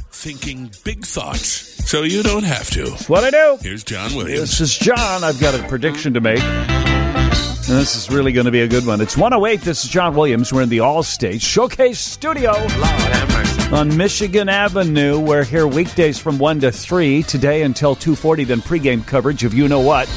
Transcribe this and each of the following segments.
Thinking big thoughts so you don't have to. That's what I do. Here's John Williams. This is John. I've got a prediction to make. And this is really going to be a good one. It's 1:08. This is John Williams. We're in the All-State Showcase Studio on Michigan Avenue. We're here weekdays from 1 to 3. Today until 2:40, then pregame coverage of You Know What.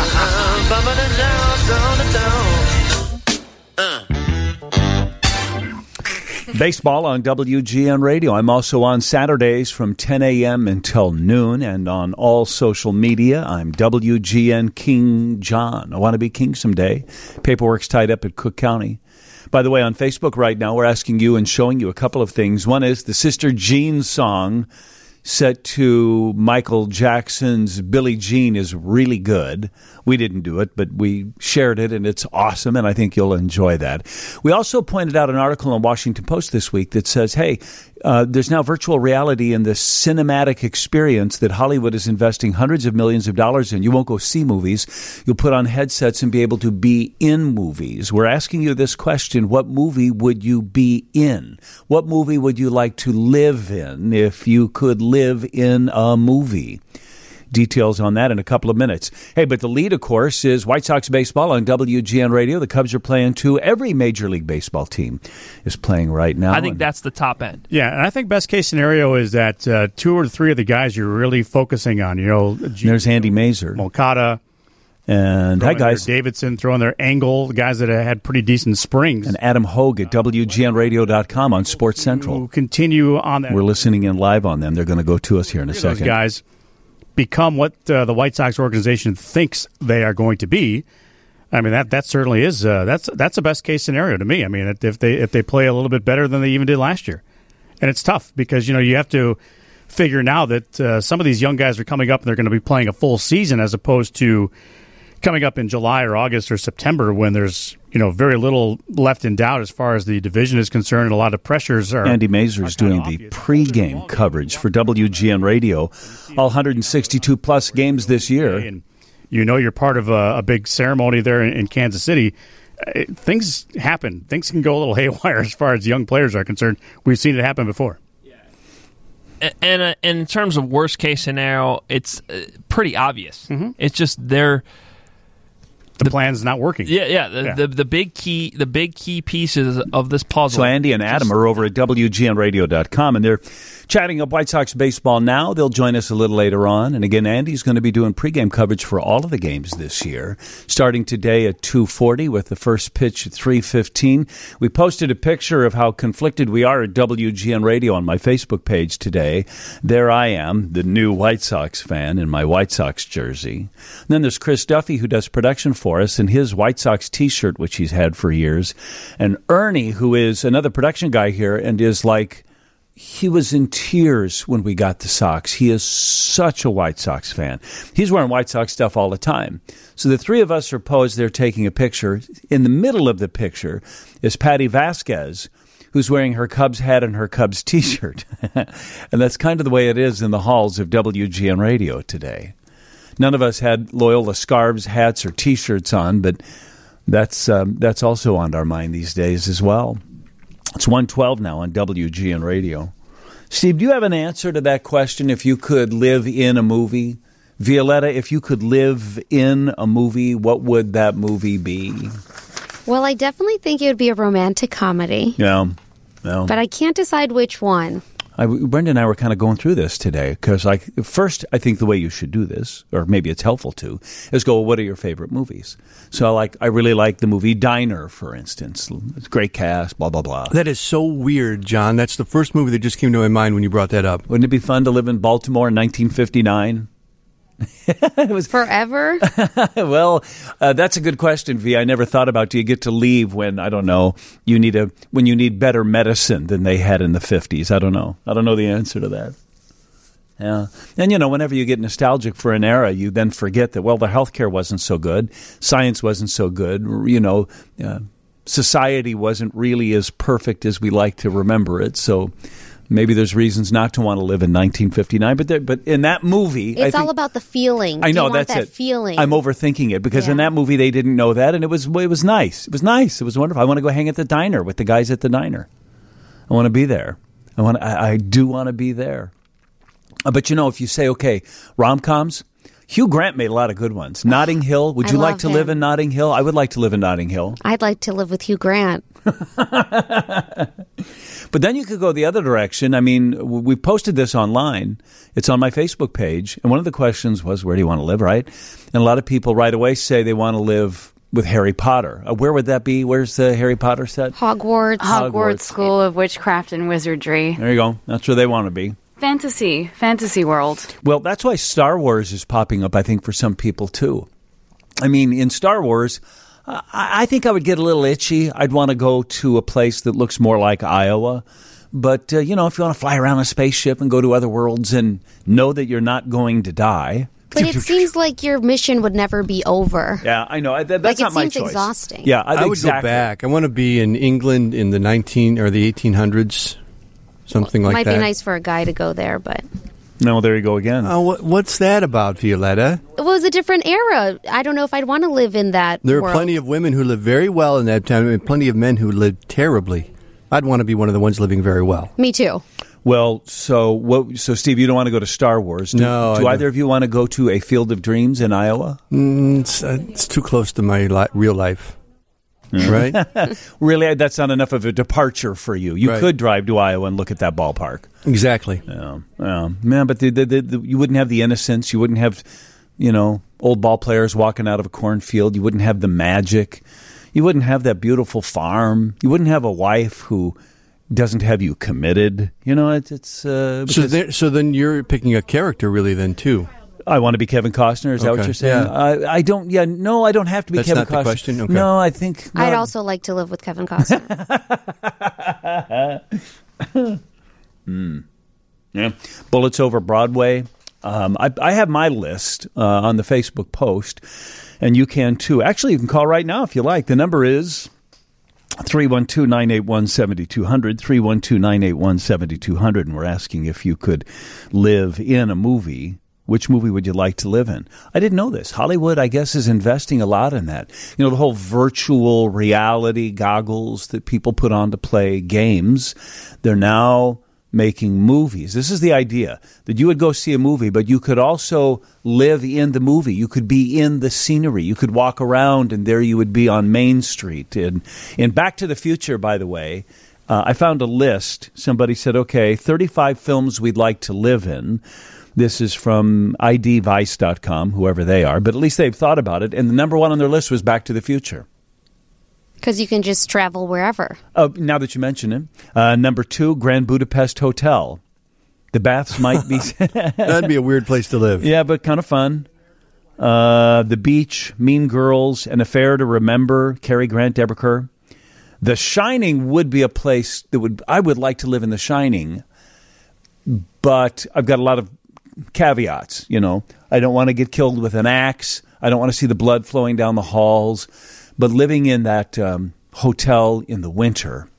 Baseball on WGN Radio. I'm also on Saturdays from 10 a.m. until noon, and on all social media, I'm WGN King John. I want to be king someday. Paperwork's tied up at Cook County. By the way, on Facebook right now, we're asking you and showing you a couple of things. One is the Sister Jean song set to Michael Jackson's Billie Jean is really good. We didn't do it, but we shared it, and it's awesome, and I think you'll enjoy that. We also pointed out an article in Washington Post this week that says, hey, there's now virtual reality in the cinematic experience that Hollywood is investing hundreds of millions of dollars in. You won't go see movies. You'll put on headsets and be able to be in movies. We're asking you this question: what movie would you be in? What movie would you like to live in if you could live in a movie? Details on that in a couple of minutes. Hey, but the lead, of course, is White Sox baseball on WGN Radio. The Cubs are playing too. Every Major League Baseball team is playing right now. I think that's the top end. Yeah, and I think best case scenario is that 2 or 3 of the guys you're really focusing on. There's Andy Mazer, Moncada, and hi guys, Davidson throwing their angle. The guys that had pretty decent springs, and Adam Hogue at WGNRadio.com on Sports Central. We'll continue on that. We're listening in live on them. They're going to go to us here in a second. Those guys become what the White Sox organization thinks they are going to be. I mean, that certainly is that's a best case scenario to me. I mean, if they play a little bit better than they even did last year, and it's tough because you have to figure now that some of these young guys are coming up and they're going to be playing a full season as opposed to coming up in July or August or September when there's very little left in doubt as far as the division is concerned, and a lot of pressures are. Andy Mazer is doing the pregame coverage for WGN Radio, all 162 plus games this year. And you're part of a big ceremony there in Kansas City. Things happen. Things can go a little haywire as far as young players are concerned. We've seen it happen before. And in terms of worst case scenario, it's pretty obvious. Mm-hmm. It's just the plan's not working. The big key pieces of this puzzle. So Andy and Adam are over at WGNRadio.com, and they're chatting up White Sox baseball now. They'll join us a little later on. And again, Andy's going to be doing pregame coverage for all of the games this year, starting today at 2:40 with the first pitch at 3:15. We posted a picture of how conflicted we are at WGN Radio on my Facebook page today. There I am, the new White Sox fan in my White Sox jersey. And then there's Chris Duffy, who does production for us, in his White Sox T-shirt, which he's had for years. And Ernie, who is another production guy here and is like, he was in tears when we got the Sox. He is such a White Sox fan. He's wearing White Sox stuff all the time. So the three of us are posed there taking a picture. In the middle of the picture is Patty Vasquez, who's wearing her Cubs hat and her Cubs T-shirt. And that's kind of the way it is in the halls of WGN Radio today. None of us had Loyola scarves, hats, or T-shirts on, but that's also on our mind these days as well. It's 1:12 now on WGN Radio. Steve, do you have an answer to that question? If you could live in a movie, Violetta, if you could live in a movie, what would that movie be? Well, I definitely think it would be a romantic comedy. Yeah. But I can't decide which one. Brenda and I were kind of going through this today because, first, I think the way you should do this, or maybe it's helpful to, is go, well, what are your favorite movies? So, I really like the movie Diner, for instance. It's a great cast, blah, blah, blah. That is so weird, John. That's the first movie that just came to my mind when you brought that up. Wouldn't it be fun to live in Baltimore in 1959? It was forever? Well, that's a good question, V. I never thought about, do you get to leave when, I don't know, when you need better medicine than they had in the 50s? I don't know. I don't know the answer to that. Yeah. And, whenever you get nostalgic for an era, you then forget that, well, the healthcare wasn't so good. Science wasn't so good. Society wasn't really as perfect as we like to remember it. So maybe there's reasons not to want to live in 1959, but in that movie, it's all about the feeling. I know, that's that feeling. I'm overthinking it because in that movie they didn't know that, and it was nice. It was nice. It was wonderful. I want to go hang at the diner with the guys at the diner. I want to be there. I do want to be there. But, if you say, okay, rom-coms, Hugh Grant made a lot of good ones. Notting Hill. Would you like to live in Notting Hill? I would like to live in Notting Hill. I'd like to live with Hugh Grant. But then you could go the other direction. I mean, we posted this online. It's on my Facebook page. And one of the questions was, where do you want to live, right? And a lot of people right away say they want to live with Harry Potter. Where would that be? Where's the Harry Potter set? Hogwarts. School of Witchcraft and Wizardry. There you go. That's where they want to be. Fantasy world. Well, that's why Star Wars is popping up, I think, for some people, too. I mean, in Star Wars, I think I would get a little itchy. I'd want to go to a place that looks more like Iowa. But, if you want to fly around a spaceship and go to other worlds and know that you're not going to die. But it seems like your mission would never be over. Yeah, I know. That's not my choice. It seems exhausting. Yeah, I would go back. I want to be in England in the 1800s, something like that. Might be nice for a guy to go there, but... No, there you go again. What's that about, Violetta? It was a different era. I don't know if I'd want to live in that There world. are plenty of women who live very well in that time, and plenty of men who live terribly. I'd want to be one of the ones living very well. Me too. Well, so Steve, you don't want to go to Star Wars. Do either of you want to go to a Field of Dreams in Iowa? It's too close to my real life. Right? Really, that's not enough of a departure for you. You could drive to Iowa and look at that ballpark. Exactly. Yeah, man, but you wouldn't have the innocence. You wouldn't have, old ball players walking out of a cornfield. You wouldn't have the magic. You wouldn't have that beautiful farm. You wouldn't have a wife who doesn't have you committed. So then you're picking a character, really, then too. I want to be Kevin Costner. Is that what you're saying? Yeah. I don't. Yeah, no, I don't have to be That's Kevin not Costner. the question? Okay. No, I think I'd also like to live with Kevin Costner. Yeah, Bullets Over Broadway. I have my list on the Facebook post, and you can too. Actually, you can call right now if you like. The number is 312-981-7200, 312-981-7200, and we're asking if you could live in a movie. Which movie would you like to live in? I didn't know this. Hollywood, I guess, is investing a lot in that. The whole virtual reality goggles that people put on to play games, they're now making movies. This is the idea, that you would go see a movie, but you could also live in the movie. You could be in the scenery. You could walk around, and there you would be on Main Street. And in Back to the Future, by the way, I found a list. Somebody said, okay, 35 films we'd like to live in. This is from idvice.com, whoever they are, but at least they've thought about it. And the number one on their list was Back to the Future. Because you can just travel wherever. Now that you mention it. Number 2, Grand Budapest Hotel. The baths might be... That'd be a weird place to live. Yeah, but kind of fun. The Beach, Mean Girls, An Affair to Remember, Cary Grant, Deborah Kerr. The Shining would be a place that I would like to live in The Shining, but I've got a lot of caveats. I don't want to get killed with an axe. I don't want to see the blood flowing down the halls. But living in that hotel in the winter,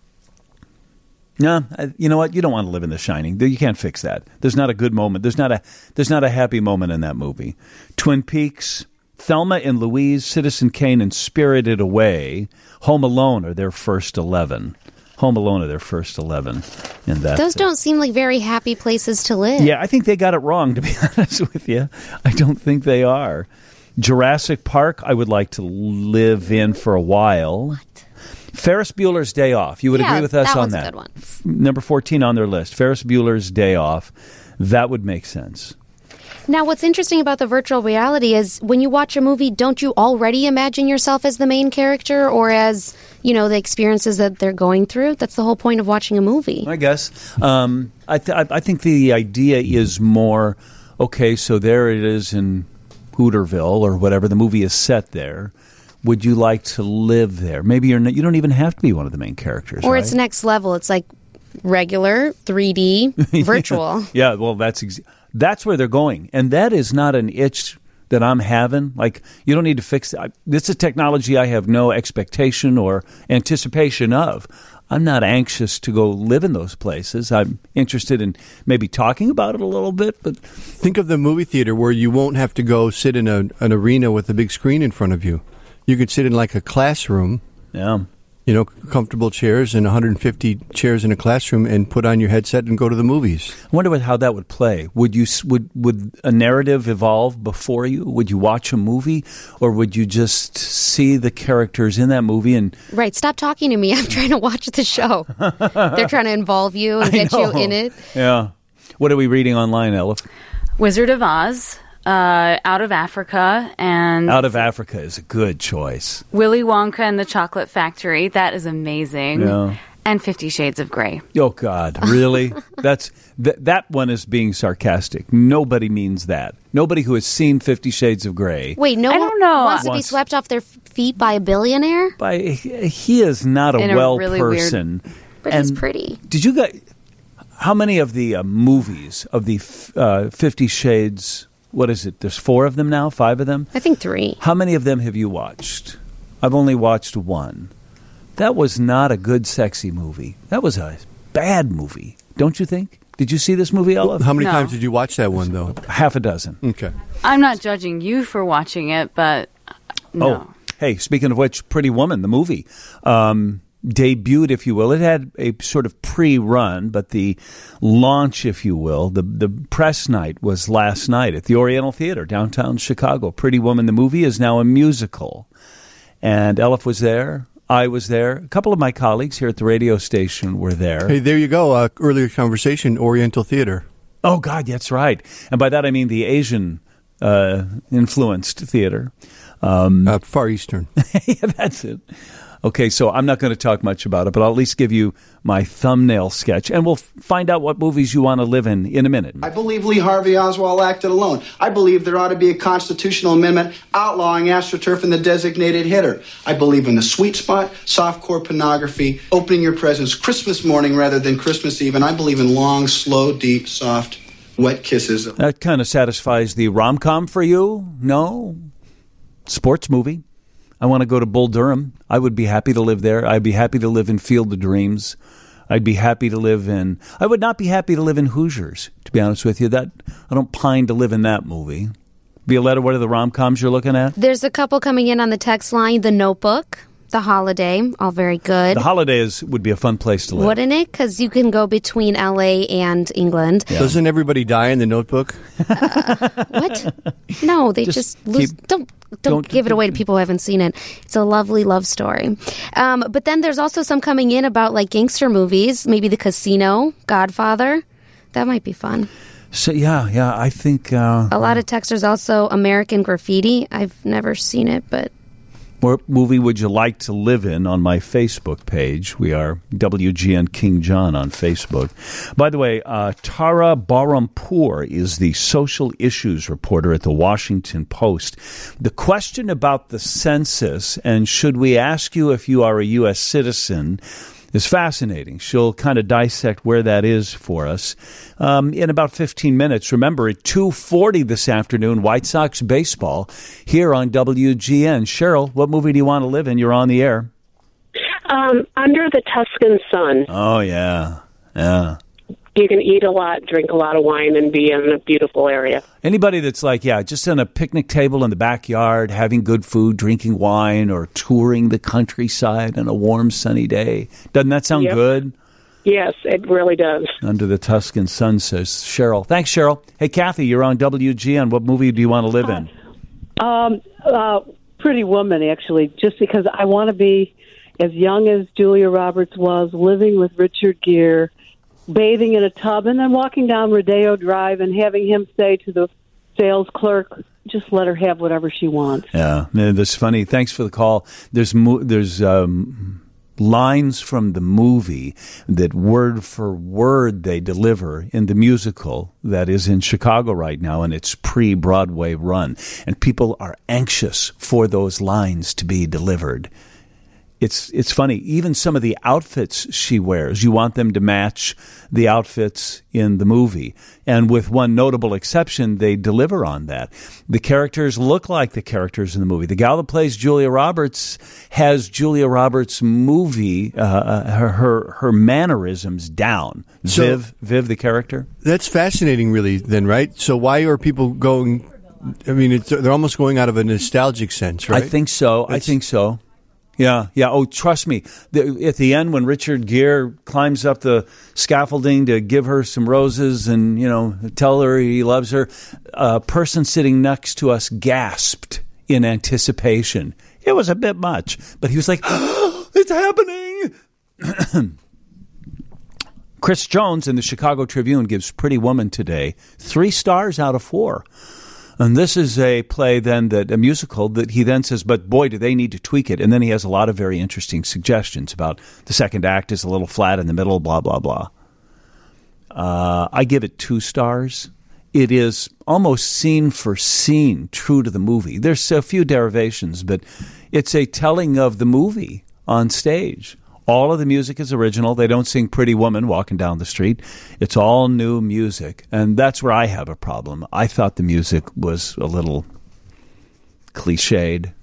no, you know what? You don't want to live in The Shining. You can't fix that. There's not a good moment. There's not a happy moment in that movie. Twin Peaks, Thelma and Louise, Citizen Kane, and Spirited Away. Home Alone are their first 11. Home Alone are their first 11. Those don't seem like very happy places to live. Yeah, I think they got it wrong, to be honest with you. I don't think they are. Jurassic Park, I would like to live in for a while. What? Ferris Bueller's Day Off. You would agree with us on that? That one's a good one. Number 14 on their list. Ferris Bueller's Day Off. That would make sense. Now, what's interesting about the virtual reality is when you watch a movie, don't you already imagine yourself as the main character or as, the experiences that they're going through? That's the whole point of watching a movie. I guess. I think the idea is more, okay, so there it is in Hooterville or whatever. The movie is set there. Would you like to live there? Maybe you don't even have to be one of the main characters, or right? It's next level. It's like regular, 3D, virtual. Yeah, well, that's where they're going. And that is not an itch that I'm having. Like, you don't need to fix it. This is technology I have no expectation or anticipation of. I'm not anxious to go live in those places. I'm interested in maybe talking about it a little bit. But think of the movie theater where you won't have to go sit in an arena with a big screen in front of you. You could sit in like a classroom. Yeah. comfortable chairs and 150 chairs in a classroom and put on your headset and go to the movies. I wonder how that would play. Would a narrative evolve before you? Would you watch a movie, or would you just see the characters in that movie and... Right, stop talking to me. I'm trying to watch the show. They're trying to involve you and get you in it. Yeah. What are we reading online, Elif? Wizard of Oz, Out of Africa, and... Out of Africa is a good choice. Willy Wonka and the Chocolate Factory. That is amazing. Yeah. And 50 Shades of Grey. Oh, God, really? That one is being sarcastic. Nobody means that. Nobody who has seen 50 Shades of Grey. Wait, no I one don't know. wants to be swept off their feet by a billionaire? He is not a really person. But he's pretty. Did you guys... How many of the movies of the 50 Shades... What is it? There's 4 of them now? 5 of them? I think 3. How many of them have you watched? I've only watched 1. That was not a good, sexy movie. That was a bad movie, don't you think? Did you see this movie, Ella? How many No. times did you watch that one, though? Half a dozen. Okay. I'm not judging you for watching it, but no. Oh, hey, speaking of which, Pretty Woman, the movie, debuted, if you will. It had a sort of pre-run, but the launch, if you will, the press night was last night at the Oriental Theater, downtown Chicago. Pretty Woman, the movie, is now a musical. And Elif was there. I was there. A couple of my colleagues here at the radio station were there. Hey, there you go. Earlier conversation, Oriental Theater. Oh, God, that's right. And by that I mean the Asian influenced theater. Far Eastern. Yeah, that's it. Okay, so I'm not going to talk much about it, but I'll at least give you my thumbnail sketch, and we'll find out what movies you want to live in a minute. I believe Lee Harvey Oswald acted alone. I believe there ought to be a constitutional amendment outlawing AstroTurf and the designated hitter. I believe in the sweet spot, softcore pornography, opening your presents Christmas morning rather than Christmas Eve, and I believe in long, slow, deep, soft, wet kisses. That kind of satisfies the rom-com for you? No? Sports movie? I want to go to Bull Durham. I would be happy to live there. I'd be happy to live in Field of Dreams. I'd be happy to live in... I would not be happy to live in Hoosiers, to be honest with you. I don't pine to live in that movie. Violetta, what are the rom-coms you're looking at? There's a couple coming in on the text line. The Notebook, The Holiday, all very good. The Holiday would be a fun place to live. Wouldn't it? Because you can go between L.A. and England. Yeah. Doesn't everybody die in the Notebook? What? No, they just lose... Don't give it away to people who haven't seen it. It's a lovely love story. But then there's also some coming in about like gangster movies, maybe The Casino, Godfather. That might be fun. So yeah, I think... a lot of texters also American Graffiti. I've never seen it, but... What movie would you like to live in on my Facebook page? We are WGN King John on Facebook. By the way, Tara Bahrampour is the social issues reporter at the Washington Post. The question about the census and should we ask you if you are a U.S. citizen is fascinating. She'll kind of dissect where that is for us in about 15 minutes. Remember, at 2:40 this afternoon, White Sox baseball here on WGN. Cheryl, what movie do you want to live in? You're on the air. Under the Tuscan Sun. Oh, yeah. You can eat a lot, drink a lot of wine, and be in a beautiful area. Anybody that's like, just on a picnic table in the backyard, having good food, drinking wine, or touring the countryside on a warm, sunny day. Doesn't that sound good? Yes, it really does. Under the Tuscan Sun, says Cheryl. Thanks, Cheryl. Hey, Kathy, you're on WGN. What movie do you want to live in? Pretty Woman, actually, just because I want to be as young as Julia Roberts was, living with Richard Gere, bathing in a tub, and then walking down Rodeo Drive and having him say to the sales clerk, just let her have whatever she wants. Yeah, that's funny. Thanks for the call. There's lines from the movie that word for word they deliver in the musical that is in Chicago right now, and it's pre-Broadway run. And people are anxious for those lines to be delivered. It's funny. Even some of the outfits she wears, you want them to match the outfits in the movie. And with one notable exception, they deliver on that. The characters look like the characters in the movie. The gal that plays Julia Roberts has Julia Roberts' movie, her mannerisms down. So, Viv, the character. That's fascinating, really, then, right? So why are people going... I mean, they're almost going out of a nostalgic sense, right? I think so. Yeah. Oh, trust me. At the end, when Richard Gere climbs up the scaffolding to give her some roses and, tell her he loves her, a person sitting next to us gasped in anticipation. It was a bit much, but he was like, oh, it's happening. Chris Jones in the Chicago Tribune gives Pretty Woman today 3 stars out of 4. And this is a play then a musical that he then says, but boy, do they need to tweak it. And then he has a lot of very interesting suggestions about the second act is a little flat in the middle, blah, blah, blah. I give it 2 stars. It is almost scene for scene true to the movie. There's a few derivations, but it's a telling of the movie on stage. All of the music is original. They don't sing Pretty Woman walking down the street. It's all new music. And that's where I have a problem. I thought the music was a little cliched.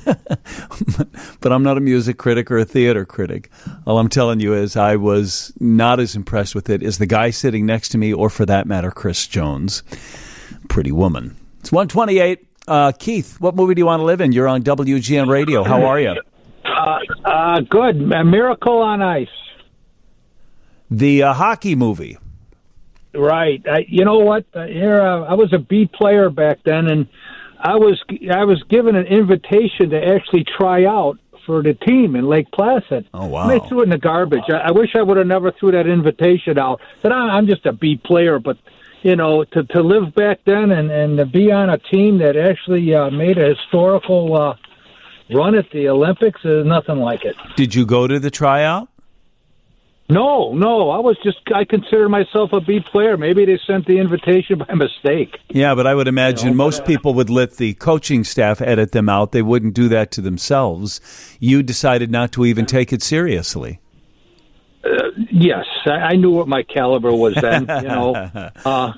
But I'm not a music critic or a theater critic. All I'm telling you is I was not as impressed with it as the guy sitting next to me, or for that matter, Chris Jones. Pretty Woman. It's 1:28. Keith, what movie do you want to live in? You're on WGN Radio. How are you? Good. A Miracle on Ice. The hockey movie. Right. You know what? I was a B player back then, and I was given an invitation to actually try out for the team in Lake Placid. Oh, wow. And they threw it in the garbage. I wish I would have never threw that invitation out. Said, I'm just a B player, but, to live back then and to be on a team that actually made a historical run at the Olympics, is nothing like it. Did you go to the tryout? No. I consider myself a B player. Maybe they sent the invitation by mistake. Yeah, but I would imagine most people would let the coaching staff edit them out. They wouldn't do that to themselves. You decided not to even take it seriously. Yes, I knew what my caliber was then, Yeah.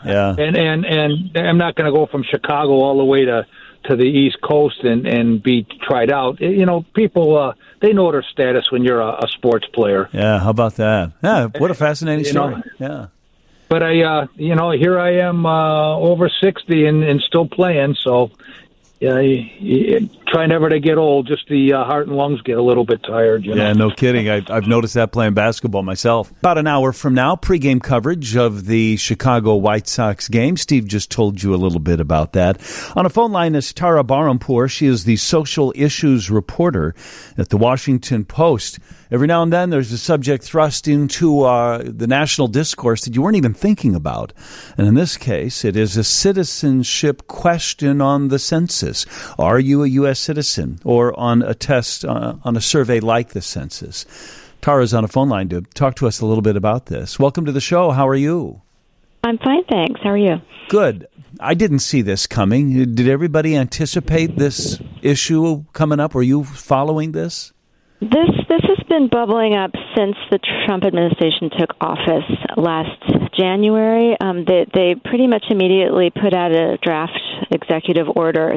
And I'm not going to go from Chicago all the way to the East Coast and be tried out. People, they know their status when you're a sports player. Yeah, how about that? Yeah, what a fascinating story. Yeah. But here I am over 60 and still playing, so you try never to get old. Just the heart and lungs get a little bit tired. Yeah, no kidding. I've noticed that playing basketball myself. About an hour from now, pregame coverage of the Chicago White Sox game. Steve just told you a little bit about that. On a phone line is Tara Barhampour. She is the social issues reporter at the Washington Post. Every now and then there's a subject thrust into the national discourse that you weren't even thinking about. And in this case, it is a citizenship question on the census. Are you a U.S. citizen? Or on a test, on a survey like the census. Tara's on a phone line to talk to us a little bit about this. Welcome to the show. How are you? I'm fine, thanks. How are you? Good. I didn't see this coming. Did everybody anticipate this issue coming up? Were you following this? This has been bubbling up since the Trump administration took office last January. They pretty much immediately put out a draft executive order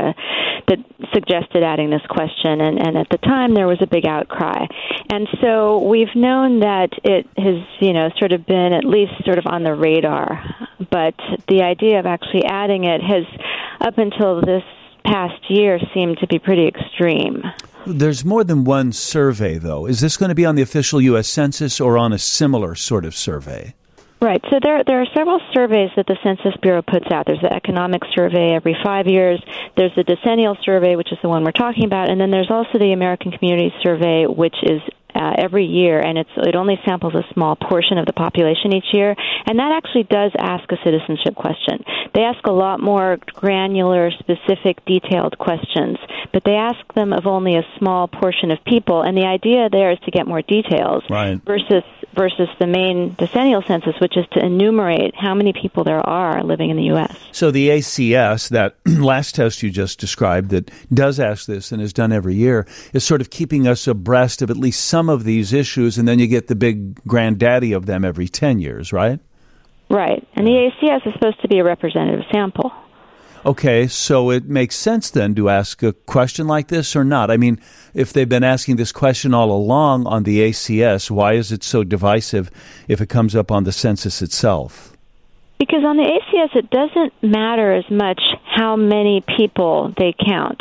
that suggested adding this question, and at the time there was a big outcry. And so we've known that it has, sort of been at least sort of on the radar, but the idea of actually adding it has, up until this past year, seemed to be pretty extreme. There's more than one survey, though. Is this going to be on the official U.S. Census or on a similar sort of survey? Right. So there are several surveys that the Census Bureau puts out. There's the economic survey every 5 years. There's the decennial survey, which is the one we're talking about. And then there's also the American Community Survey, which is every year, and it only samples a small portion of the population each year, and that actually does ask a citizenship question. They ask a lot more granular, specific, detailed questions, but they ask them of only a small portion of people, and the idea there is to get more details, right, versus the main decennial census, which is to enumerate how many people there are living in the U.S. So the ACS, that last test you just described that does ask this and is done every year, is sort of keeping us abreast of at least some of these issues, and then you get the big granddaddy of them every 10 years, right? Right. And the ACS is supposed to be a representative sample. Okay, so it makes sense then to ask a question like this or not? I mean, if they've been asking this question all along on the ACS, why is it so divisive if it comes up on the census itself? Because on the ACS, it doesn't matter as much how many people they count.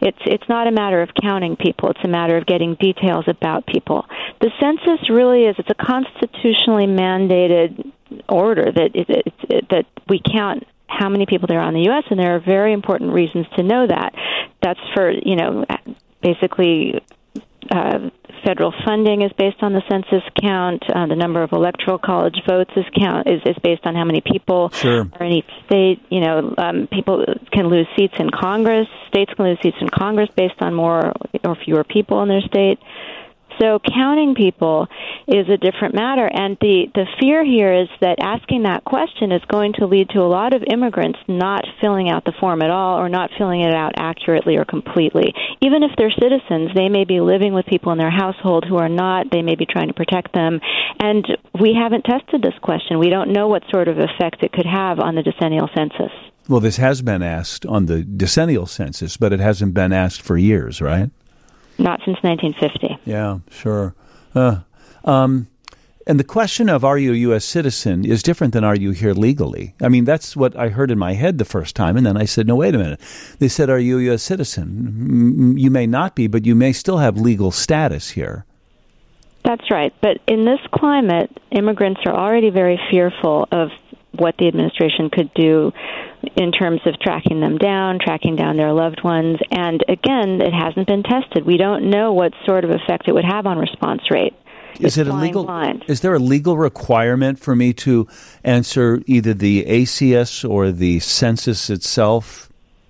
It's not a matter of counting people. It's a matter of getting details about people. The census really is, it's a constitutionally mandated order that we count how many people there are in the U.S., and there are very important reasons to know that. That's for, basically federal funding is based on the census count. The number of electoral college votes is based on how many people are in each state. People can lose seats in Congress. States can lose seats in Congress based on more or fewer people in their state. So counting people is a different matter, and the fear here is that asking that question is going to lead to a lot of immigrants not filling out the form at all or not filling it out accurately or completely. Even if they're citizens, they may be living with people in their household who are not. They may be trying to protect them, and we haven't tested this question. We don't know what sort of effect it could have on the decennial census. Well, this has been asked on the decennial census, but it hasn't been asked for years, right? Not since 1950. Yeah, sure. And the question of are you a U.S. citizen is different than are you here legally. I mean, that's what I heard in my head the first time, and then I said, no, wait a minute. They said, are you a U.S. citizen? You may not be, but you may still have legal status here. That's right. But in this climate, immigrants are already very fearful of what the administration could do in terms of tracking down their loved ones. And again, it hasn't been tested. We don't know what sort of effect it would have on response rate. Is there a legal requirement for me to answer either the ACS or the census itself?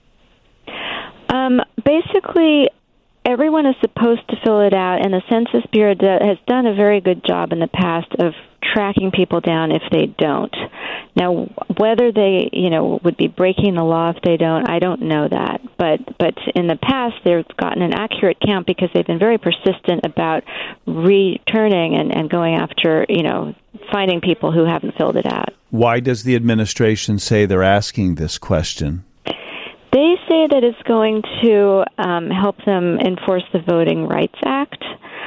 Basically, everyone is supposed to fill it out, and the Census Bureau has done a very good job in the past of tracking people down if they don't. Now, whether they, would be breaking the law if they don't, I don't know that. But in the past, they've gotten an accurate count because they've been very persistent about returning and going after, finding people who haven't filled it out. Why does the administration say they're asking this question? They say that it's going to help them enforce the Voting Rights Act,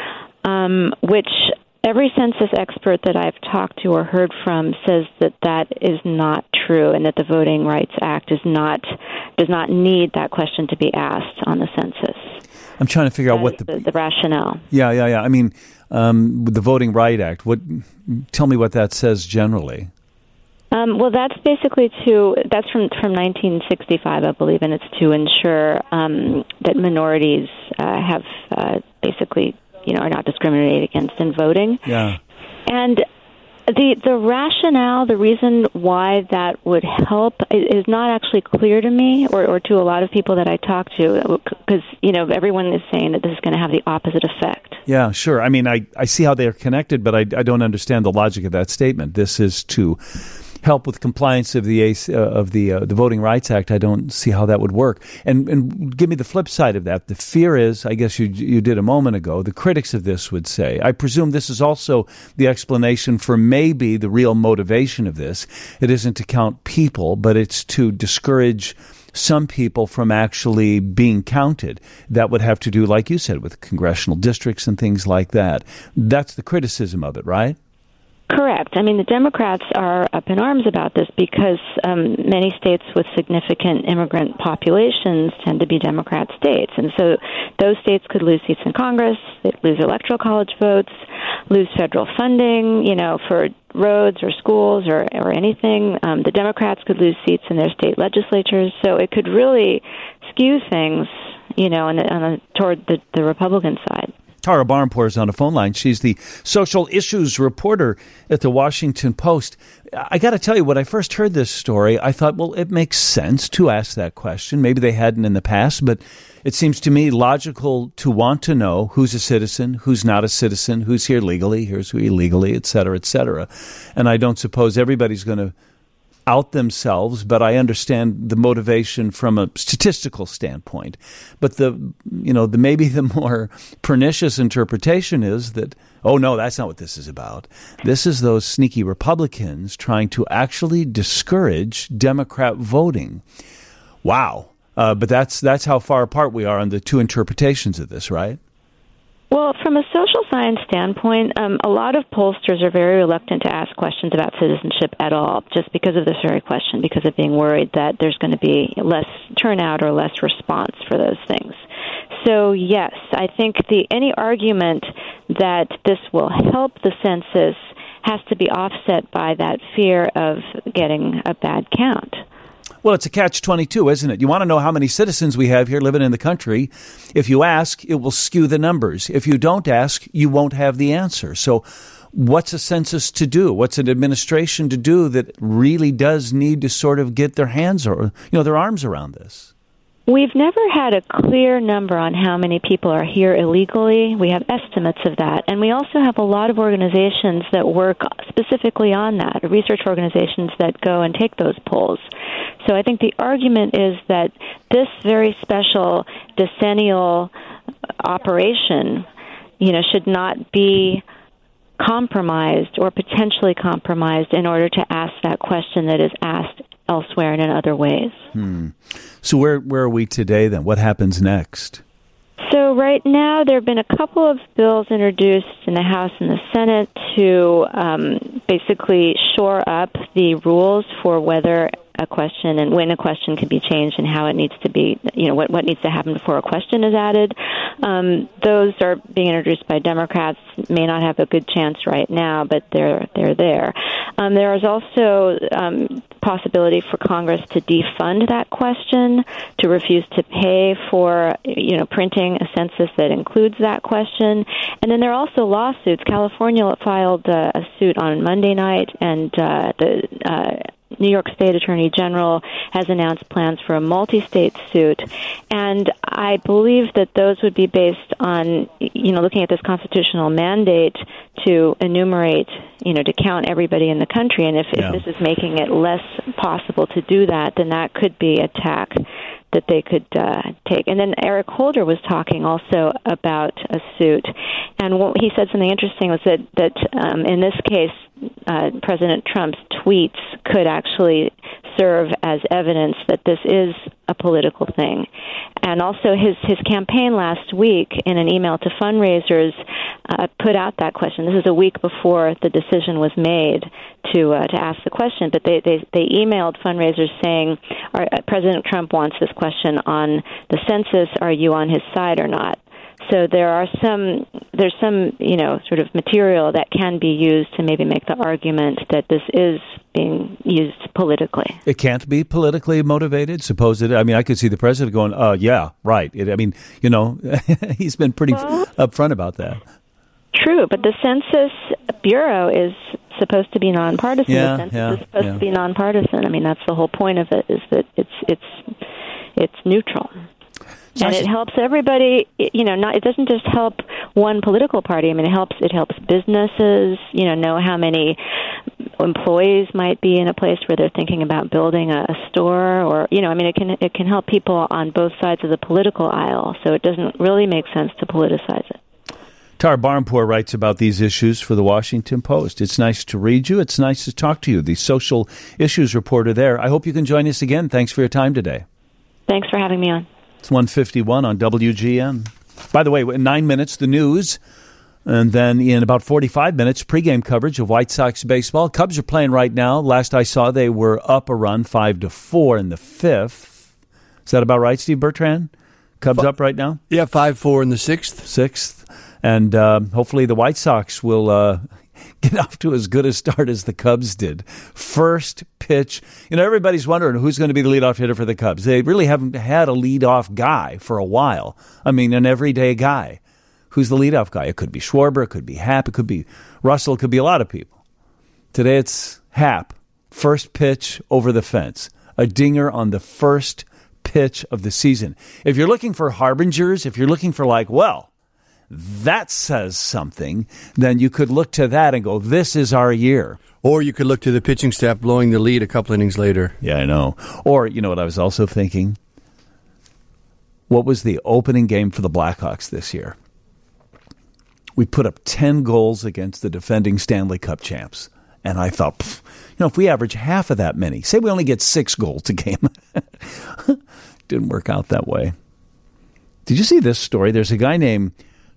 which every census expert that I've talked to or heard from says that is not true, and that the Voting Rights Act does not need that question to be asked on the census. I'm trying to figure out what the rationale. Yeah. I mean, the Voting Rights Act. Tell me what that says generally. Well, that's basically that's from 1965, I believe, and it's to ensure that minorities have basically, are not discriminated against in voting. Yeah. And the rationale, the reason why that would help is not actually clear to me or to a lot of people that I talk to, because, everyone is saying that this is going to have the opposite effect. Yeah, sure. I mean, I see how they're connected, but I don't understand the logic of that statement. This is to help with compliance of the Voting Rights Act. I don't see how that would work. And give me the flip side of that. The fear is, I guess you did a moment ago, the critics of this would say, I presume this is also the explanation for maybe the real motivation of this. It isn't to count people, but it's to discourage some people from actually being counted. That would have to do, like you said, with congressional districts and things like that. That's the criticism of it, right? Correct. I mean, the Democrats are up in arms about this because many states with significant immigrant populations tend to be Democrat states. And so those states could lose seats in Congress, they'd lose electoral college votes, lose federal funding, for roads or schools or anything. The Democrats could lose seats in their state legislatures. So it could really skew things, toward the Republican side. Tara Barnpour is on the phone line. She's the social issues reporter at the Washington Post. I got to tell you, when I first heard this story, I thought, well, it makes sense to ask that question. Maybe they hadn't in the past, but it seems to me logical to want to know who's a citizen, who's not a citizen, who's here legally, here's who illegally, et cetera, et cetera. And I don't suppose everybody's going to out themselves, but I understand the motivation from a statistical standpoint. But maybe the more pernicious interpretation is that, oh no, that's not what this is about. This is those sneaky Republicans trying to actually discourage Democrat voting. Wow. But that's how far apart we are on the two interpretations of this, right? Well, from a social science standpoint, a lot of pollsters are very reluctant to ask questions about citizenship at all, just because of this very question, because of being worried that there's going to be less turnout or less response for those things. So, yes, I think any argument that this will help the census has to be offset by that fear of getting a bad count. Well, it's a catch-22, isn't it? You want to know how many citizens we have here living in the country. If you ask, it will skew the numbers. If you don't ask, you won't have the answer. So what's a census to do? What's an administration to do that really does need to sort of get their hands or, their arms around this? We've never had a clear number on how many people are here illegally. We have estimates of that. And we also have a lot of organizations that work specifically on that, research organizations that go and take those polls. So I think the argument is that this very special decennial operation, should not be compromised or potentially compromised in order to ask that question that is asked elsewhere and in other ways. So where are we today then? What happens next? So right now there have been a couple of bills introduced in the House and the Senate to basically shore up the rules for whether a question and when a question can be changed and how it needs to be, what needs to happen before a question is added. Those are being introduced by Democrats, may not have a good chance right now, but they're there. There is also possibility for Congress to defund that question, to refuse to pay for, printing a census that includes that question. And then there are also lawsuits. California filed a suit on Monday night, and the New York State Attorney General has announced plans for a multi-state suit, and I believe that those would be based on, looking at this constitutional mandate to enumerate, to count everybody in the country, and if this is making it less possible to do that, then that could be a tack that they could take. And then Eric Holder was talking also about a suit, and what he said something interesting was that in this case, President Trump's tweets could actually serve as evidence that this is a political thing. And also his campaign last week, in an email to fundraisers, put out that question. This is a week before the decision was made to ask the question, but they emailed fundraisers saying, President Trump wants this question on the census. Are you on his side or not? So there's some sort of material that can be used to maybe make the argument that this is being used politically. It can't be politically motivated, supposedly. I mean, I could see the president going, yeah, right. He's been pretty upfront about that. True, but the Census Bureau is supposed to be nonpartisan. The census is supposed to be nonpartisan. I mean, that's the whole point of it, is that it's neutral. And it helps everybody, it doesn't just help one political party. I mean, it helps businesses, know how many employees might be in a place where they're thinking about building a store, or, it can help people on both sides of the political aisle. So it doesn't really make sense to politicize it. Tara Barnpour writes about these issues for the Washington Post. It's nice to read you. It's nice to talk to you, the social issues reporter there. I hope you can join us again. Thanks for your time today. Thanks for having me on. It's 1:51 on WGN. By the way, in 9 minutes, the news. And then in about 45 minutes, pregame coverage of White Sox baseball. Cubs are playing right now. Last I saw, they were up a run, 5-4 in the fifth. Is that about right, Steve Bertrand? Cubs up right now? Yeah, 5-4 in the sixth. And hopefully the White Sox will get off to as good a start as the Cubs did. First pitch. Everybody's wondering who's going to be the leadoff hitter for the Cubs. They really haven't had a leadoff guy for a while. I mean, an everyday guy. Who's the leadoff guy? It could be Schwarber. It could be Happ. It could be Russell. It could be a lot of people. Today it's Happ. First pitch over the fence. A dinger on the first pitch of the season. If you're looking for harbingers, if you're looking for that says something, then you could look to that and go, this is our year. Or you could look to the pitching staff blowing the lead a couple innings later. Yeah, I know. Or, what I was also thinking? What was the opening game for the Blackhawks this year? We put up 10 goals against the defending Stanley Cup champs. And I thought, if we average half of that many, say we only get 6 goals a game. Didn't work out that way. Did you see this story? There's a guy named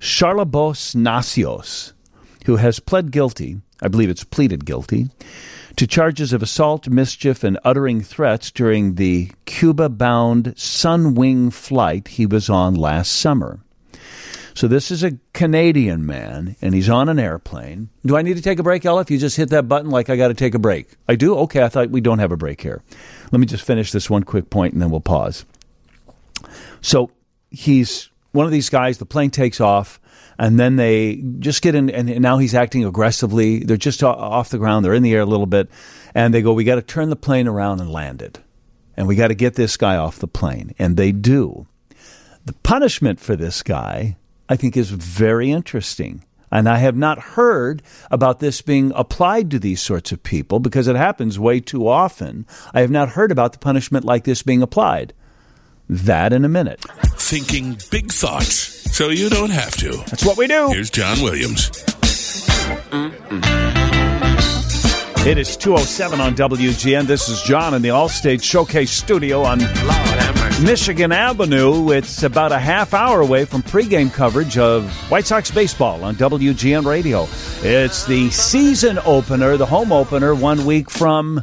Charalabos Nasios, who has pled guilty, I believe it's pleaded guilty, to charges of assault, mischief, and uttering threats during the Cuba-bound Sunwing flight he was on last summer. So this is a Canadian man, and he's on an airplane. Do I need to take a break, Ella? If you just hit that button like I got to take a break. I do? Okay, I thought we don't have a break here. Let me just finish this one quick point, and then we'll pause. So he's one of these guys, the plane takes off, and then they just get in, and now he's acting aggressively. They're just off the ground. They're in the air a little bit, and they go, we got to turn the plane around and land it. And we got to get this guy off the plane. And they do. The punishment for this guy, I think, is very interesting. And I have not heard about this being applied to these sorts of people because it happens way too often. I have not heard about the punishment like this being applied. That in a minute. Thinking big thoughts so you don't have to. That's what we do. Here's John Williams. It is 2:07 on WGN. This is John in the Allstate Showcase studio on Michigan Avenue. It's about a half hour away from pregame coverage of White Sox baseball on WGN Radio. It's the season opener, the home opener, 1 week from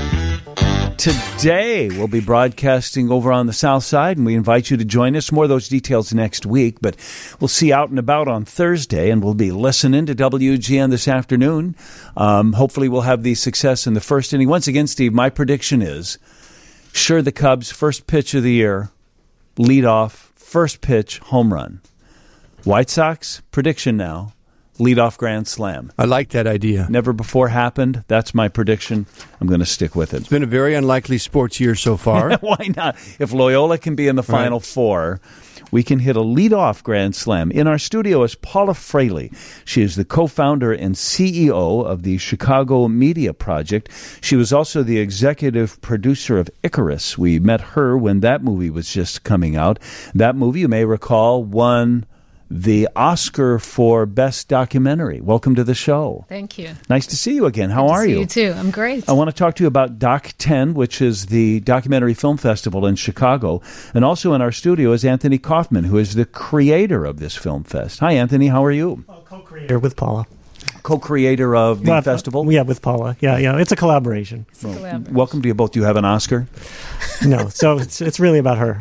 today. We'll be broadcasting over on the south side, and we invite you to join us. More of those details next week, but we'll see you out and about on Thursday, and we'll be listening to WGN this afternoon. Hopefully we'll have the success in the first inning. Once again, Steve, my prediction is, sure, the Cubs, first pitch of the year, lead off, first pitch, home run. White Sox, prediction now, leadoff grand slam. I like that idea. Never before happened. That's my prediction. I'm going to stick with it. It's been a very unlikely sports year so far. Why not? If Loyola can be in the Final Four, we can hit a leadoff grand slam. In our studio is Paula Fraley. She is the co-founder and CEO of the Chicago Media Project. She was also the executive producer of Icarus. We met her when that movie was just coming out. That movie, you may recall, won the Oscar for Best Documentary. Welcome to the show. Thank you. Nice to see you again. How are you? You too. I'm great. I want to talk to you about Doc 10, which is the Documentary Film Festival in Chicago. And also in our studio is Anthony Kaufman, who is the creator of this film fest. Hi, Anthony. How are you? Co-creator with Paula. Co-creator of the festival? Yeah, with Paula. Yeah. It's a collaboration. Welcome to you both. Do you have an Oscar? No. So it's really about her.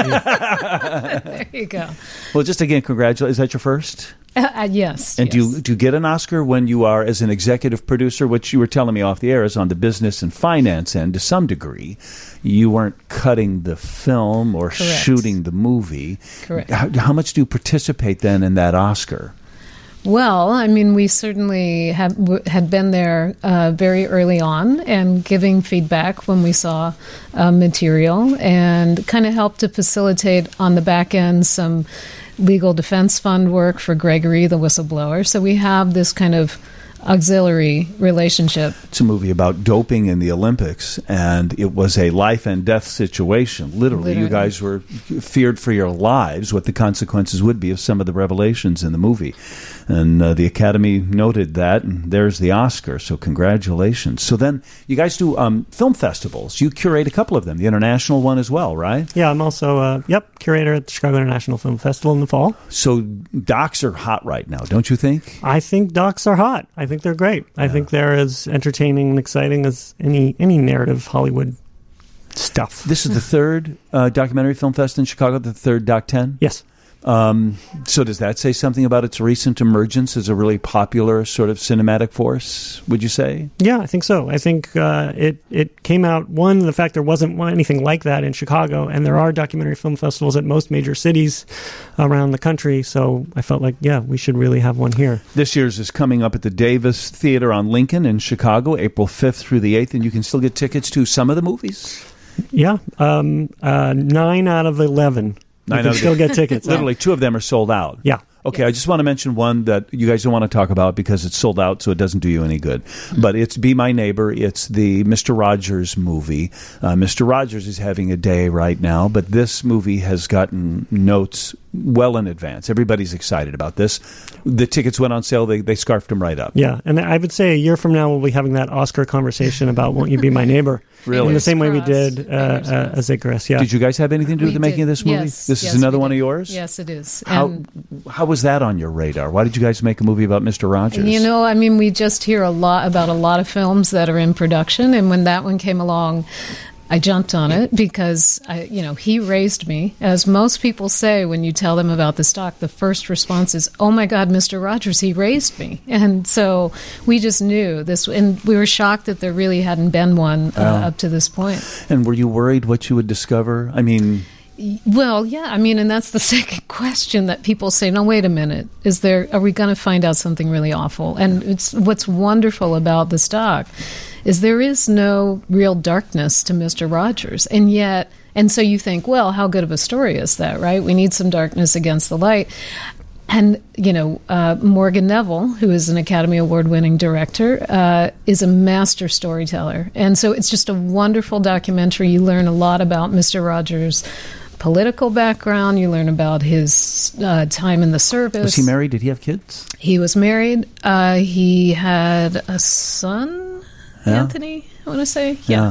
There you go. Well, just again, congratulations. Is that your first? Yes. And yes. do you get an Oscar when you are, as an executive producer, which you were telling me off the air is on the business and finance end to some degree? You weren't cutting the film or Correct. shooting the movie. Correct. How much do you participate then in that Oscar? Well, I mean, we certainly had been there very early on and giving feedback when we saw material and kind of helped to facilitate on the back end some legal defense fund work for Gregory, the whistleblower. So we have this kind of auxiliary relationship. It's a movie about doping in the Olympics, and it was a life and death situation. Literally, you guys were feared for your lives, what the consequences would be of some of the revelations in the movie. And the Academy noted that, and there's the Oscar, so congratulations. So then you guys do film festivals. You curate a couple of them, the international one as well, right? Yeah, I'm also, curator at the Chicago International Film Festival in the fall. So docs are hot right now, don't you think? I think docs are hot. I think they're great. I think they're as entertaining and exciting as any narrative Hollywood stuff. This is the third documentary film fest in Chicago, the third Doc 10? Yes. So does that say something about its recent emergence as a really popular sort of cinematic force, would you say? Yeah, I think so. I think it came out, one, the fact there wasn't anything like that in Chicago, and there are documentary film festivals at most major cities around the country, so I felt like, we should really have one here. This year's is coming up at the Davis Theater on Lincoln in Chicago, April 5th through the 8th, and you can still get tickets to some of the movies? Yeah, 9 out of 11. You can still get tickets. Literally, 2 of them are sold out. Yeah. Okay, I just want to mention one that you guys don't want to talk about because it's sold out, so it doesn't do you any good. But it's Be My Neighbor. It's the Mr. Rogers movie. Mr. Rogers is having a day right now, but this movie has gotten notes well in advance. Everybody's excited about this. The tickets went on sale. They scarfed them right up. Yeah, and I would say a year from now we'll be having that Oscar conversation about Won't You Be My Neighbor? Really? In the same way we did Icarus, yeah. Did you guys have anything to do with the making of this movie? Yes. This is another one of yours? Yes, it is. How was that on your radar? Why did you guys make a movie about Mr. Rogers? We just hear a lot about a lot of films that are in production, and when that one came along, I jumped on it because, he raised me. As most people say when you tell them about the stock, the first response is, oh my God, Mr. Rogers, he raised me. And so we just knew this, and we were shocked that there really hadn't been one up to this point. And were you worried what you would discover? I mean... Well, yeah, and that's the second question that people say, no, wait a minute, are we going to find out something really awful? And it's what's wonderful about the stock is there is no real darkness to Mr. Rogers. And so you think, well, how good of a story is that, right? We need some darkness against the light. And, Morgan Neville, who is an Academy Award-winning director, is a master storyteller. And so it's just a wonderful documentary. You learn a lot about Mr. Rogers' political background. You learn about his time in the service. Was he married? Did he have kids? He was married. He had a son, Anthony, I want to say. Yeah.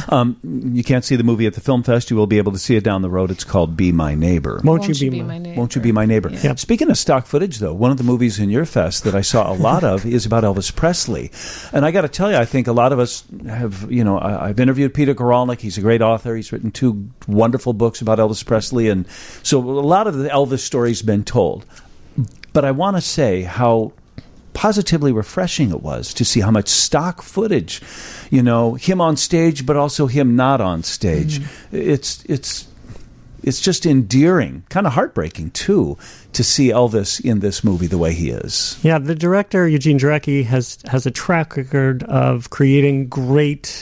You can't see the movie at the Film Fest. You will be able to see it down the road. It's called Be My Neighbor. Won't You Be My Neighbor? Won't You Be My Neighbor? Yeah. Speaking of stock footage, though, one of the movies in your fest that I saw a lot of is about Elvis Presley. And I got to tell you, I think a lot of us have, I've interviewed Peter Goralnik. He's a great author. He's written 2 wonderful books about Elvis Presley. And so a lot of the Elvis story's been told. But I want to say how positively refreshing it was to see how much stock footage, him on stage, but also him not on stage. It's just endearing, kind of heartbreaking too, to see Elvis in this movie the way he is. Yeah, the director Eugene Jarecki has a track record of creating great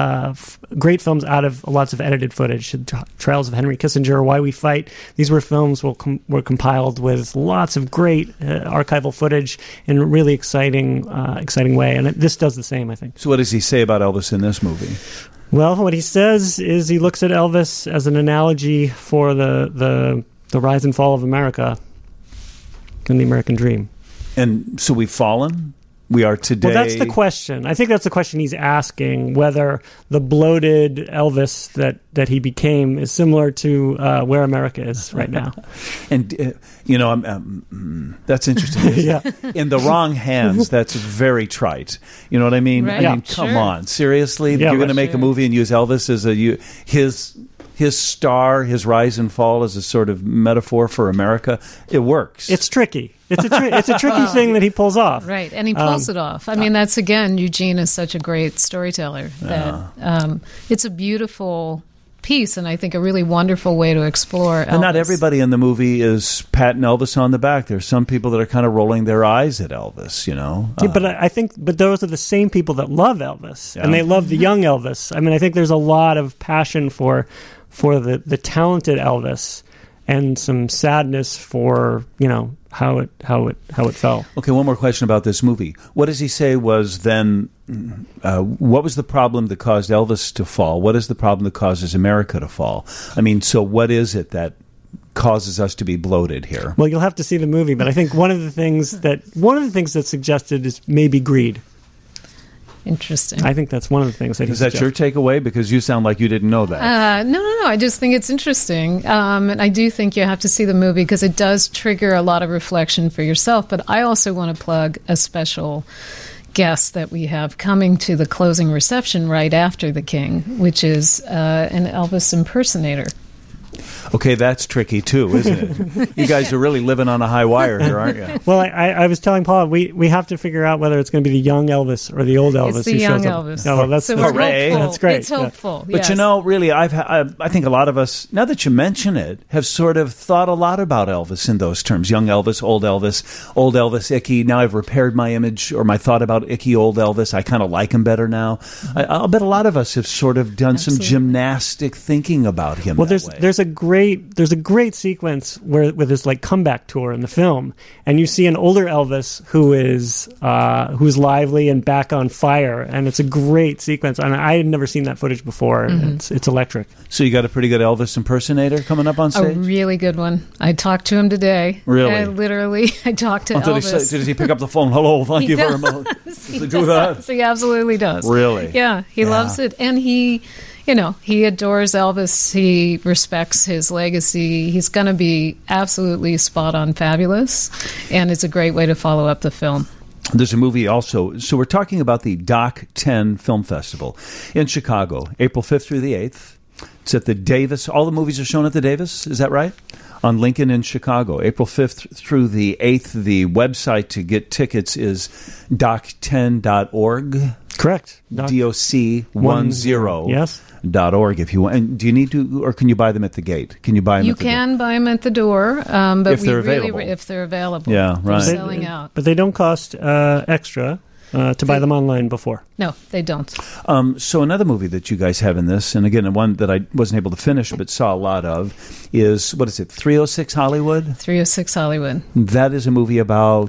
films out of lots of edited footage. Trials of Henry Kissinger, Why We Fight. These were films were compiled with lots of great archival footage in a really exciting way. And this does the same, I think. So what does he say about Elvis in this movie? Well, what he says is he looks at Elvis as an analogy for the rise and fall of America and the American dream. And so we've fallen? We are today. Well, that's the question. I think that's the question he's asking, whether the bloated Elvis that he became is similar to where America is right now. And, that's interesting. Yeah. In the wrong hands, that's very trite. You know what I mean? Right. I mean, come on. Seriously? Yeah, You're going to make a movie and use Elvis as his star, his rise and fall as a sort of metaphor for America? It works. It's tricky. It's a tricky thing that he pulls off. Right, and he pulls it off. That's, again, Eugene is such a great storyteller that it's a beautiful piece, and I think a really wonderful way to explore Elvis. And not everybody in the movie is patting Elvis on the back. There's some people that are kind of rolling their eyes at Elvis, Yeah, but I think those are the same people that love Elvis, and they love the young Elvis. I think there's a lot of passion for the talented Elvis, and some sadness for how it fell. Okay, one more question about this movie. What does he say was then? What was the problem that caused Elvis to fall? What is the problem that causes America to fall? So what is it that causes us to be bloated here? Well, you'll have to see the movie, but I think one of the things that's suggested is maybe greed. Interesting. I think that's one of the things that is that your takeaway? Because you sound like you didn't know that. No. I just think it's interesting. And I do think you have to see the movie because it does trigger a lot of reflection for yourself. But I also want to plug a special guest that we have coming to the closing reception right after the King, which is an Elvis impersonator. Okay, that's tricky too, isn't it? You guys are really living on a high wire here, aren't you? Well, I was telling Paul, we have to figure out whether it's going to be the young Elvis or the old Elvis. It's the young Elvis. Oh, well, that's hooray. That's great. It's hopeful. Yeah. But really, I think a lot of us, now that you mention it, have sort of thought a lot about Elvis in those terms. Young Elvis, old Elvis, icky. Now I've repaired my image or my thought about icky old Elvis. I kind of like him better now. I'll bet a lot of us have sort of done some gymnastic thinking about him. Well, there's a great a great sequence with this like comeback tour in the film, and you see an older Elvis who's lively and back on fire, and it's a great sequence. And I had never seen that footage before. It's electric. So you got a pretty good Elvis impersonator coming up on stage? A really good one. I talked to him today. Really? I talked to Elvis. Did he pick up the phone? Hello, thank you very much. Does he do that? He absolutely does. Really? Yeah, he loves it. And he adores Elvis. He respects his legacy. He's going to be absolutely spot on fabulous. And it's a great way to follow up the film. There's a movie also. So we're talking about the Doc 10 Film Festival in Chicago, April 5th through the 8th. It's at the Davis. All the movies are shown at the Davis. Is that right? On Lincoln in Chicago, April 5th through the 8th. The website to get tickets is doc10.org. Correct. DOC10. Yes. .org if you want. And do you need to, or can you buy them at the gate? Can you buy them? You can buy them at the door, but if they're available. If they're available. Yeah, right. They're selling out. But they don't cost extra to buy them online before. No, they don't. So another movie that you guys have in this, and again, one that I wasn't able to finish but saw a lot of, is, what is it, 306 Hollywood? 306 Hollywood. That is a movie about...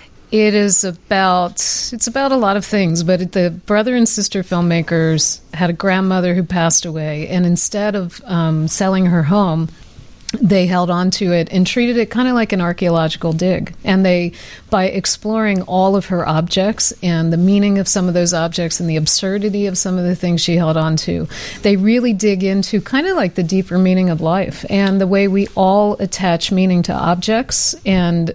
It's about a lot of things, but the brother and sister filmmakers had a grandmother who passed away, and instead of selling her home, they held on to it and treated it kind of like an archaeological dig. And by exploring all of her objects and the meaning of some of those objects and the absurdity of some of the things she held on to, they really dig into kind of like the deeper meaning of life and the way we all attach meaning to objects and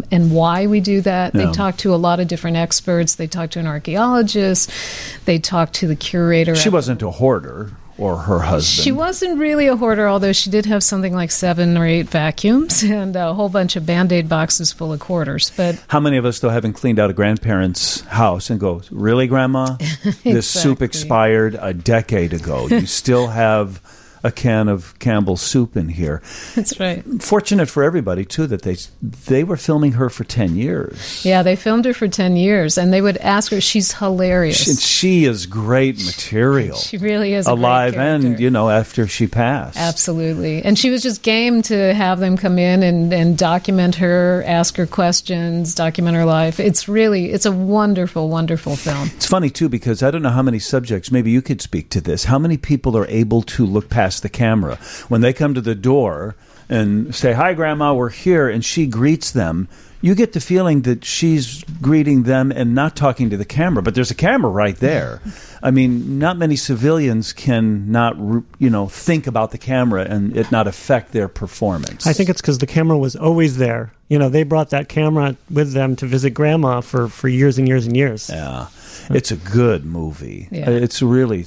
why we do that. Yeah. They talk to a lot of different experts. They talk to an archaeologist. They talk to the curator. She wasn't a hoarder. Or her husband. She wasn't really a hoarder, although she did have something like 7 or 8 vacuums and a whole bunch of Band-Aid boxes full of quarters. But how many of us, though, haven't cleaned out a grandparent's house and go, really, Grandma? This soup expired a decade ago. You still have a can of Campbell's soup in here. That's right. Fortunate for everybody, too, that they were filming her for 10 years. Yeah, they filmed her for 10 years, and they would ask her. She's hilarious. She is great material. She really is alive, a great character. and, after she passed. Absolutely. And she was just game to have them come in and document her, ask her questions, document her life. It's a wonderful, wonderful film. It's funny, too, because I don't know how many subjects, maybe you could speak to this, how many people are able to look past the camera when they come to the door and say, "Hi, Grandma, we're here," and she greets them. You get the feeling that she's greeting them and not talking to the camera, but there's a camera right there. I mean, not many civilians can not, think about the camera and it not affect their performance. I think it's because the camera was always there. They brought that camera with them to visit Grandma for years and years and years. Yeah. It's a good movie. Yeah. It's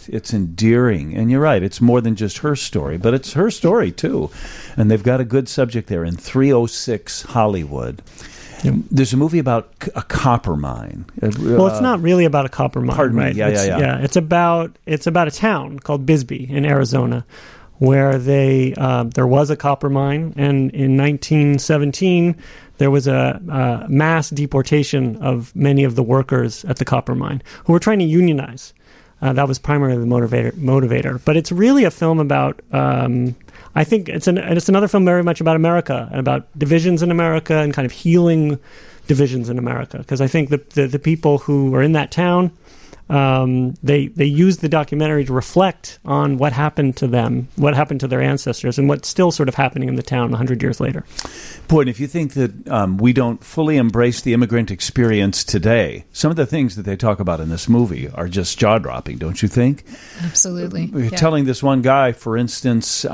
endearing. And you're right, it's more than just her story, but it's her story, too. And they've got a good subject there in 306 Hollywood. Yep. There's a movie about a copper mine. Well, it's not really about a copper mine. Pardon me. Right? Yeah. It's about a town called Bisbee in Arizona, where there was a copper mine, and in 1917 there was a mass deportation of many of the workers at the copper mine who were trying to unionize. That was primarily the motivator. But it's really a film about. I think it's another film very much about America and about divisions in America and kind of healing divisions in America. Because I think the people who are in that town, they use the documentary to reflect on what happened to them, what happened to their ancestors, and what's still sort of happening in the town 100 years later. Boy, and if you think that we don't fully embrace the immigrant experience today, some of the things that they talk about in this movie are just jaw-dropping, don't you think? Absolutely. You're telling this one guy, for instance,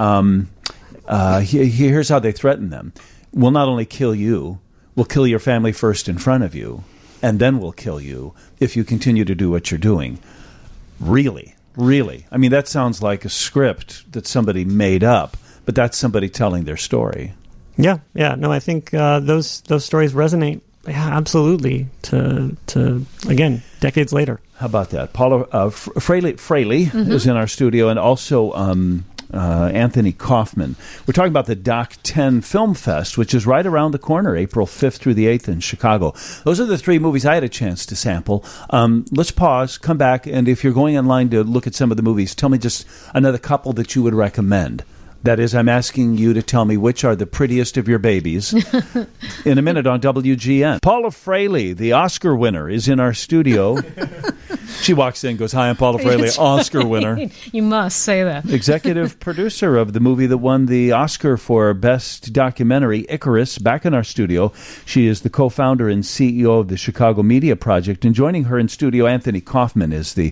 here's how they threaten them. We'll not only kill you, we'll kill your family first in front of you, and then we'll kill you if you continue to do what you're doing. Really? I mean, that sounds like a script that somebody made up, but that's somebody telling their story. Yeah. No, I think those stories resonate, absolutely, to again, decades later. How about that? Paula Fraley is in our studio, and also Anthony Kaufman. We're talking about the Doc 10 Film Fest, which is right around the corner, April 5th through the 8th in Chicago. Those are the 3 movies I had a chance to sample. Let's pause, come back, and if you're going online to look at some of the movies, tell me just another couple that you would recommend That is, I'm asking you to tell me which are the prettiest of your babies in a minute on WGN. Paula Fraley, the Oscar winner, is in our studio. She walks in and goes, "Hi, I'm Paula Fraley, Oscar winner." You must say that. Executive producer of the movie that won the Oscar for Best Documentary, Icarus, back in our studio. She is the co-founder and CEO of the Chicago Media Project. And joining her in studio, Anthony Kaufman is the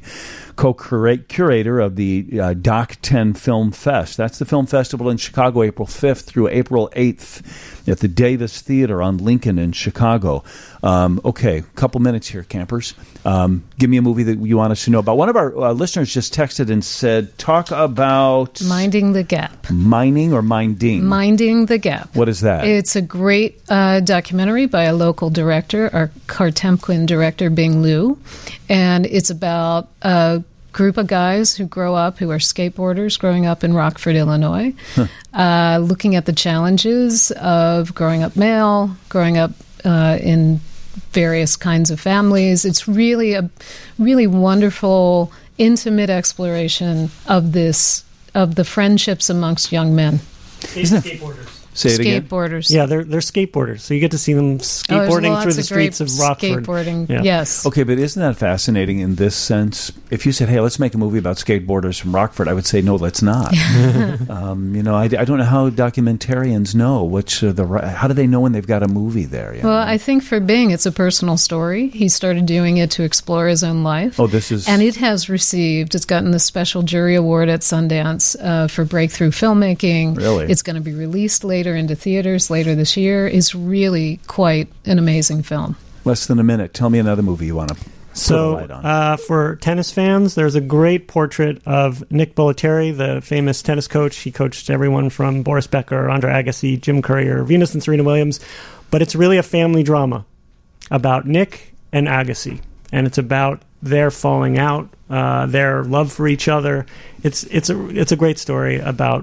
co-curator of the Doc 10 Film Fest. That's the film festival in Chicago, April 5th through April 8th at the Davis Theater on Lincoln in Chicago. Okay, a couple minutes here, campers. Give me a movie that you want us to know about. One of our listeners just texted and said, talk about... Minding the Gap. Mining or minding? Minding the Gap. What is that? It's a great documentary by a local director, our Kartemquin director, Bing Liu. And it's about a group of guys who grow up, who are skateboarders, growing up in Rockford, Illinois, looking at the challenges of growing up male, growing up in various kinds of families. It's really a really wonderful, intimate exploration of the friendships amongst young men. Skateboarders. Say it again. Skateboarders. Yeah, they're skateboarders. So you get to see them skateboarding through the streets of Rockford. Skateboarding, yeah. Yes. Okay, but isn't that fascinating in this sense? If you said, hey, let's make a movie about skateboarders from Rockford, I would say, no, let's not. I don't know how documentarians know how do they know when they've got a movie there? Well, I think for Bing, it's a personal story. He started doing it to explore his own life. And it has it's gotten the special jury award at Sundance for breakthrough filmmaking. Really? It's going to be released later into theaters later this year. Is really quite an amazing film. Less than a minute. Tell me another movie you want to put a light on. For tennis fans, there's a great portrait of Nick Bollettieri, the famous tennis coach. He coached everyone from Boris Becker, Andre Agassi, Jim Courier, Venus and Serena Williams. But it's really a family drama about Nick and Agassi. And it's about their falling out, their love for each other. It's a great story about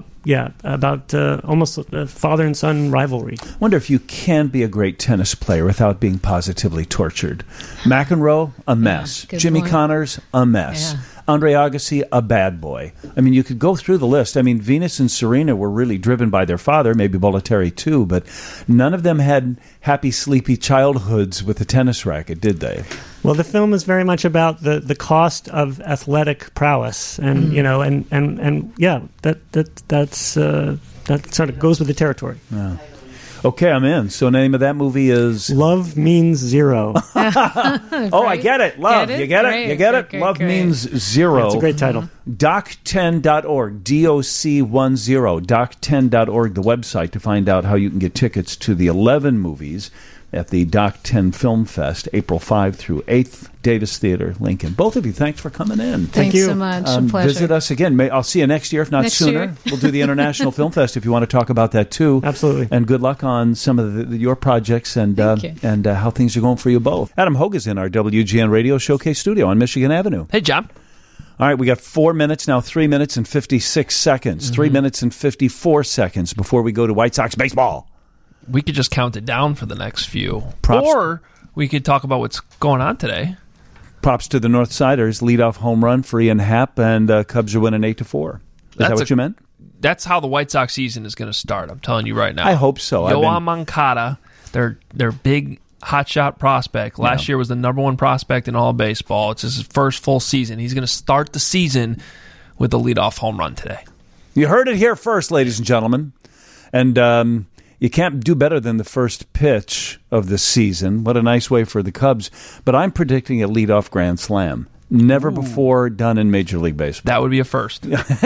almost a father and son rivalry. I wonder if you can be a great tennis player without being positively tortured. McEnroe, a mess. Jimmy point. Connors, a mess. Yeah. Andre Agassi, a bad boy. I mean, you could go through the list. I mean, Venus and Serena were really driven by their father, maybe Bollettieri too, but none of them had happy, sleepy childhoods with a tennis racket, did they? Well, the film is very much about the cost of athletic prowess, and that sort of goes with the territory. Yeah. Okay, I'm in. So, name of that movie is Love Means Zero. Oh, I get it. Love. Get it? You get Great. it? You get it? Great, Love great. means zero. That's a great title. Doc10.org, DOC10, Doc10.org, the website to find out how you can get tickets to the 11 movies at the Doc 10 Film Fest, April 5 through 8th, Davis Theater, Lincoln. Both of you, thanks for coming in. Thanks so much. A pleasure. Visit us again. I'll see you next year, if not sooner. Year. We'll do the International Film Fest if you want to talk about that too. Absolutely. And good luck on some of your projects and how things are going for you both. Adam Hogue is in our WGN Radio Showcase studio on Michigan Avenue. Hey, John. All right, we got 4 minutes now, 3 minutes and 56 seconds, 3 minutes and 54 seconds before we go to White Sox baseball. We could just count it down for the next few. Props. Or we could talk about what's going on today. Props to the Northsiders. Leadoff home run for Ian Happ, and Cubs are winning 8-4. Is that what you meant? That's how the White Sox season is going to start. I'm telling you right now. I hope so. Yoan Moncada, their big hotshot prospect. Last year was the number one prospect in all of baseball. It's his first full season. He's going to start the season with a leadoff home run today. You heard it here first, ladies and gentlemen. And you can't do better than the first pitch of the season. What a nice way for the Cubs. But I'm predicting a leadoff grand slam. Never before done in Major League Baseball. That would be a first.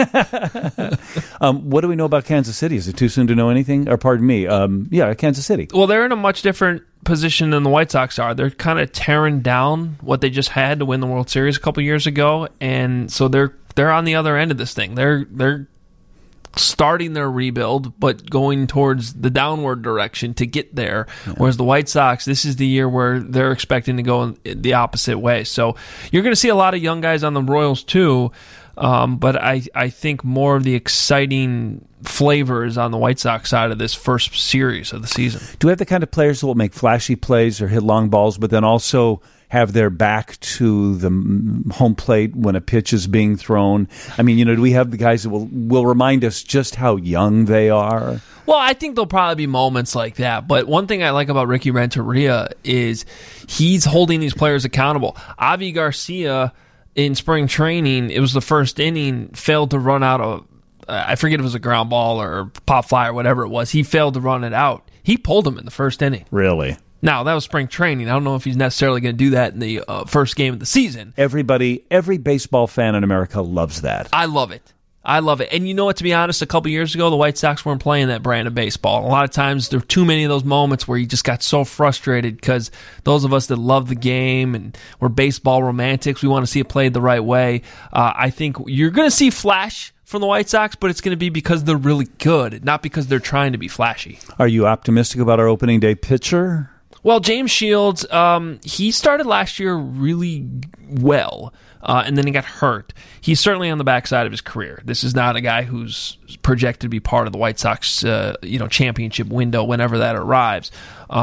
What do we know about Kansas City? Is it too soon to know anything? Or pardon me. Kansas City. Well, they're in a much different position than the White Sox are. They're kind of tearing down what they just had to win the World Series a couple years ago, and so they're on the other end of this thing. They're starting their rebuild, but going towards the downward direction to get there. Yeah. Whereas the White Sox, this is the year where they're expecting to go in the opposite way. So you're going to see a lot of young guys on the Royals too, but I think more of the exciting flavor is on the White Sox side of this first series of the season. Do we have the kind of players that will make flashy plays or hit long balls, but then also have their back to the home plate when a pitch is being thrown? I mean, do we have the guys that will remind us just how young they are? Well, I think there'll probably be moments like that. But one thing I like about Ricky Renteria is he's holding these players accountable. Avi Garcia in spring training, it was the first inning, failed to run out of, I forget if it was a ground ball or pop fly or whatever it was. He failed to run it out. He pulled him in the first inning. Really? Now, that was spring training. I don't know if he's necessarily going to do that in the first game of the season. Every baseball fan in America loves that. I love it. And you know what, to be honest, a couple years ago, the White Sox weren't playing that brand of baseball. A lot of times, there were too many of those moments where you just got so frustrated because those of us that love the game and we're baseball romantics, we want to see it played the right way. I think you're going to see flash from the White Sox, but it's going to be because they're really good, not because they're trying to be flashy. Are you optimistic about our opening day pitcher? Well, James Shields, he started last year really well, and then he got hurt. He's certainly on the backside of his career. This is not a guy who's projected to be part of the White Sox, championship window whenever that arrives.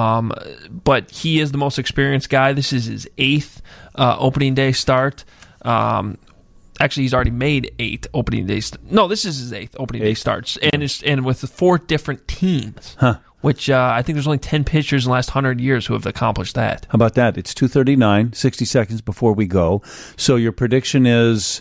But he is the most experienced guy. This is his 8th opening day start. Actually, he's already made 8 opening days. No, this is his 8th opening day starts, and with 4 different teams. Huh. Which I think there's only 10 pitchers in the last 100 years who have accomplished that. How about that? It's 2:39, 60 seconds before we go. So your prediction is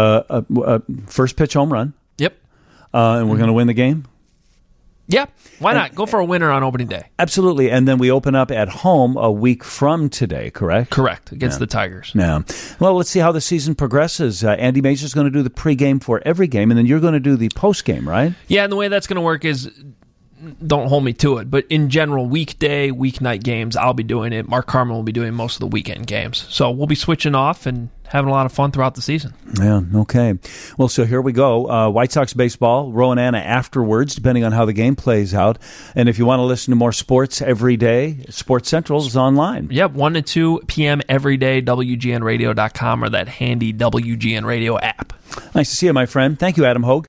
first pitch home run. Yep. And we're going to win the game? Yeah. Why not? Go for a winner on opening day. Absolutely. And then we open up at home a week from today, correct? Correct. Against the Tigers. Yeah. Well, let's see how the season progresses. Andy Major's going to do the pregame for every game, and then you're going to do the postgame, right? Yeah, and the way that's going to work is, don't hold me to it, but in general, weekday, weeknight games, I'll be doing it. Mark Carman will be doing most of the weekend games. So we'll be switching off and having a lot of fun throughout the season. Yeah, okay. Well, so here we go. White Sox baseball, Ro and Anna afterwards, depending on how the game plays out. And if you want to listen to more sports every day, Sports Central is online. Yep, 1 to 2 p.m. every day, WGNradio.com or that handy WGN Radio app. Nice to see you, my friend. Thank you, Adam Hogue.